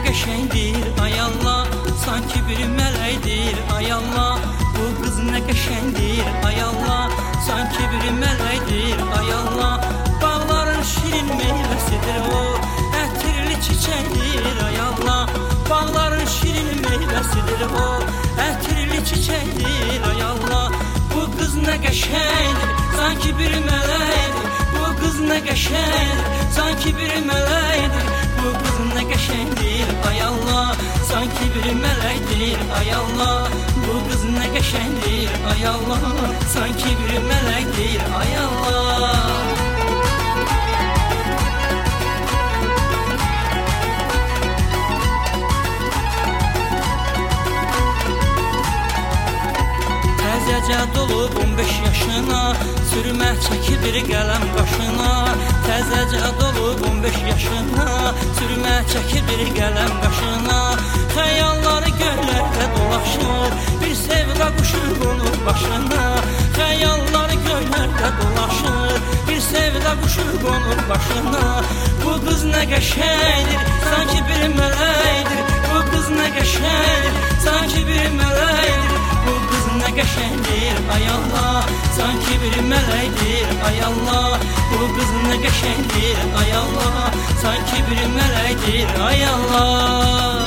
qəşəngdir, ay Allah, sanki bir mələkdir, ay Allah. Bu qız nə qəşəngdir, ay Allah, sanki bir mələkdir, ay Allah. Bağların şirin meyvəsidir o, ətirli çiçəkdir, ay Allah. Bağların şirin meyvəsidir o, ətirli çiçəkdir, ay Allah. Bu qız nə qəşəngdir, sanki bir mələkdir. Bu qız nə qəşəngdir, sanki bir mələkdir. Bu qız nə qəşəngdir, ay Allah, sanki bir mələkdir, ay Allah. Bu qız nə qəşəngdir, ay Allah, sanki bir mələkdir, ay Allah. Təzəcə dolub 15 yaşına, sürmə çəkir bir qələm qaşına. Təzəcə dolub 15 yaşına, sürmə çəkir bir qələm qaşına. Xəyalları göylərdə dolaşır, bir sevda quşu qonur başına. Xəyalları göylərdə dolaşır, bir sevda quşu qonur başına. Bu qız nə qəşəngdir, sanki bir mələkdir. Bu qız nə qəşəngdir, sanki bir mələkdir. Bu qız nə qəşəngdir, ay Allah, sanki bir mələkdir, ay Allah. Bu qız nə qəşəngdir, ay Allah, sanki bir mələkdir, ay Allah.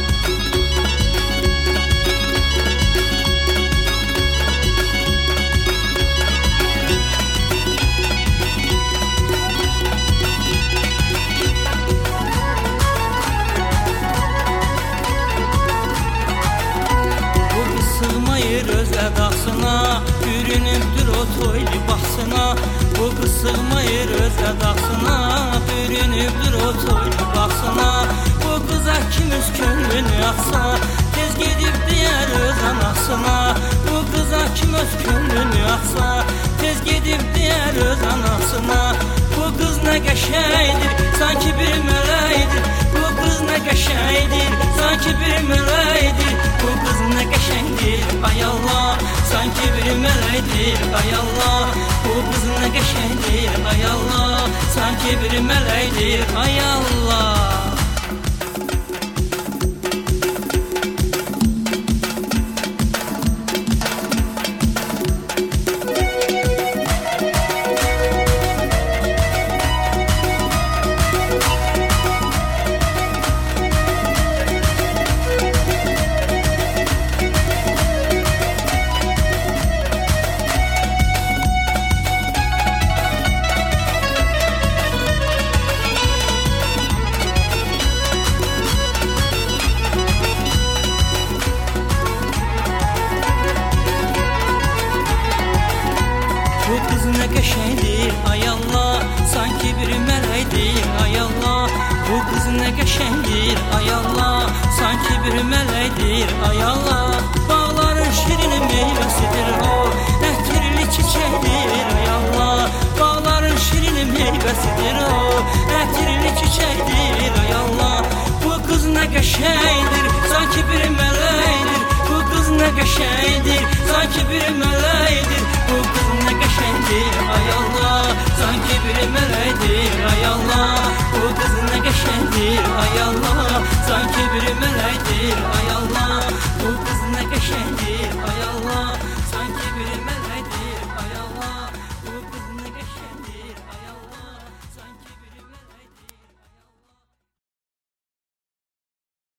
Sığmayır öz ədasına, bürünübdür o toy libasına. Bu qız sığmayır öz ədasına, bürünübdür o toy libasına. Bu qıza kim öz könlünü açsa, tez gedib deyər öz anasına. Bu qıza kim öz könlünü açsa, tez gedib deyər öz anasına. Bu qız nə qəşəngdir, sanki bir mələkdir. Bu qız nə qəşəngdir, sanki bir mələkdir. Bu qız nə qəşəngdir, ay Allah, sanki bir mələkdir, ay Allah. Bu qız nə qəşəngdir, ay Allah, sanki bir mələkdir, ay Allah. Bu qız nə qəşəngdir, ay Allah, sanki bir mələkdir, ay Allah. Bu qız nə qəşəngdir, ay Allah, sanki bir mələkdir, ay Allah. Bağların şirin meyvəsidir o, ətirli çiçəkdir, ay Allah. Bağların şirin meyvəsidir o, ətirli çiçəkdir, ay Allah. Bu qız nə qəşəngdir, sanki bir mələkdir. Bu qız nə qəşəngdir, sanki bir mələkdir. Bu qız nə qəşəngdir, ay Allah, sanki bir mələkdir, ay Allah. Bu qız nə qəşəngdir, ay Allah, sanki bir mələkdir,